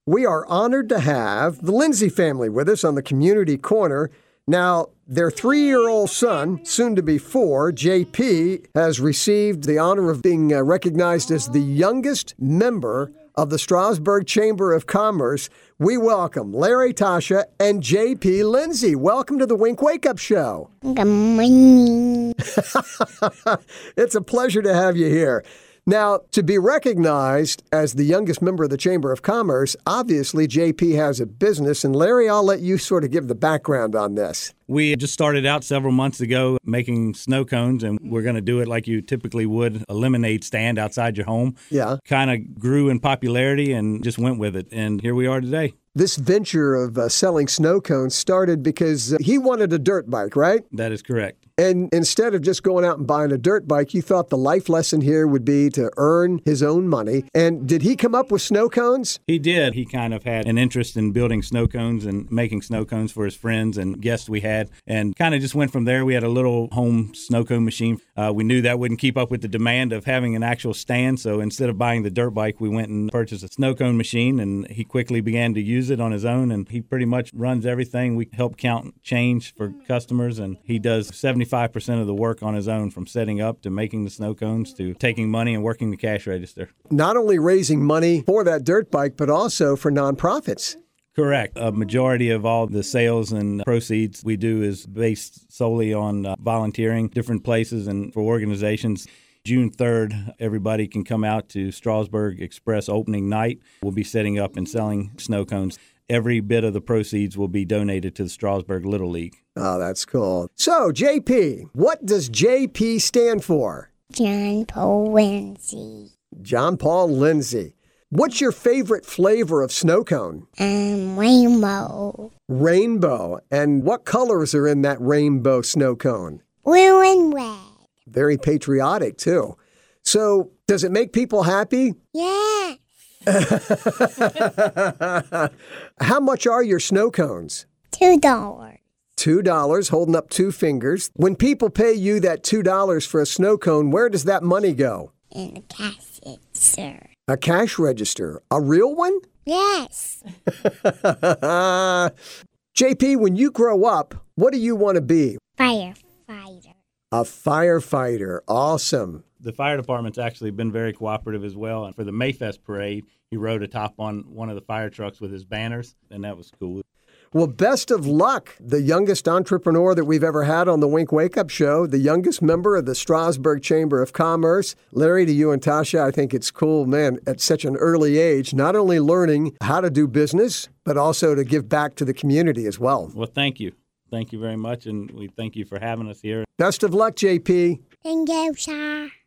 We are honored to have the Lindsay family with us on the Community Corner. Now, their 3-year-old son, soon to be 4, JP, has received the honor of being recognized as the youngest member of the Strasburg Chamber of Commerce. We welcome Larry, Tasha, and JP Lindsay. Welcome to the Wink Wake Up Show. Good morning. It's a pleasure to have you here. Now, to be recognized as the youngest member of the Chamber of Commerce, obviously JP has a business. And Larry, I'll let you sort of give the background on this. We just started out several months ago making snow cones, and we're going to do it like you typically would, a lemonade stand outside your home. Yeah. Kind of grew in popularity and just went with it. And here we are today. This venture of selling snow cones started because he wanted a dirt bike, right? That is correct. And instead of just going out and buying a dirt bike, you thought the life lesson here would be to earn his own money. And did he come up with snow cones? He did. He kind of had an interest in building snow cones and making snow cones for his friends and guests we had, and kind of just went from there. We had a little home snow cone machine. We knew that wouldn't keep up with the demand of having an actual stand, so instead of buying the dirt bike, we went and purchased a snow cone machine, and he quickly began to use it on his own, and he pretty much runs everything. We help count change for customers, and he does 75% of the work on his own, from setting up to making the snow cones to taking money and working the cash register. Not only raising money for that dirt bike, but also for nonprofits. Correct. A majority of all the sales and proceeds we do is based solely on volunteering, different places and for organizations. June 3rd, everybody can come out to Strasburg Express opening night. We'll be setting up and selling snow cones. Every bit of the proceeds will be donated to the Strasburg Little League. Oh, that's cool. So, JP, what does JP stand for? John Paul Lindsay. John Paul Lindsay. What's your favorite flavor of snow cone? Rainbow. Rainbow. And what colors are in that rainbow snow cone? Blue and red. Very patriotic, too. So, does it make people happy? Yeah. How much are your snow cones? $2. $2, holding up 2 fingers. When people pay you that $2 for a snow cone, where does that money go? In the cassette, sir. A cash register. A real one? Yes. JP, when you grow up, what do you want to be? Firefighter. A firefighter. Awesome. The fire department's actually been very cooperative as well. And for the Mayfest parade, he rode atop on one of the fire trucks with his banners, and that was cool. Well, best of luck. The youngest entrepreneur that we've ever had on the Wink Wake Up Show, the youngest member of the Strasburg Chamber of Commerce. Larry, to you and Tasha, I think it's cool, man, at such an early age, not only learning how to do business, but also to give back to the community as well. Well, thank you. Thank you very much, and we thank you for having us here. Best of luck, JP. Thank you, sir.